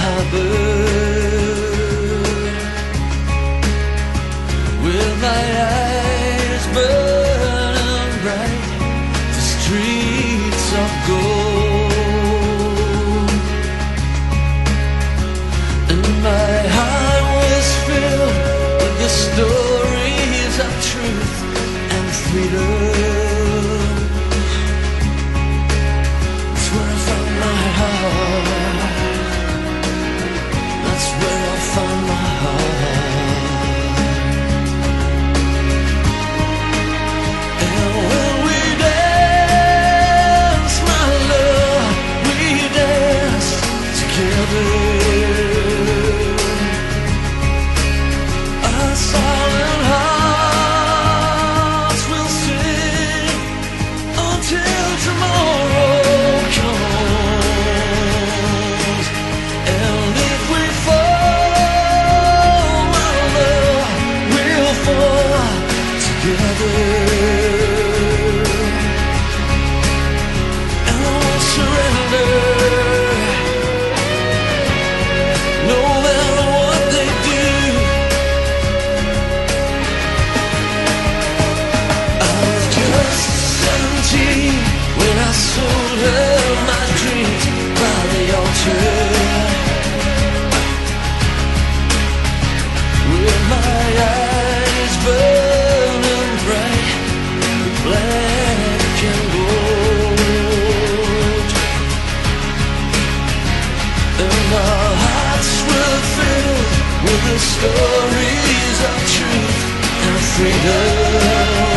harbored with my eyes burning bright, the streets of gold, and my heart was filled with the stories of truth and freedom. That's where I found my heart. That's where I found my heart. And when we dance, my love, we dance together. Our silent hearts will sing until tomorrow comes. And if we fall, my love, we'll fall together. And I won't surrender, no matter what they do. I was just 17 when I sold her my dreams by the altar, with my eyes burning bright with black and gold, and our hearts were filled with the stories of truth and freedom.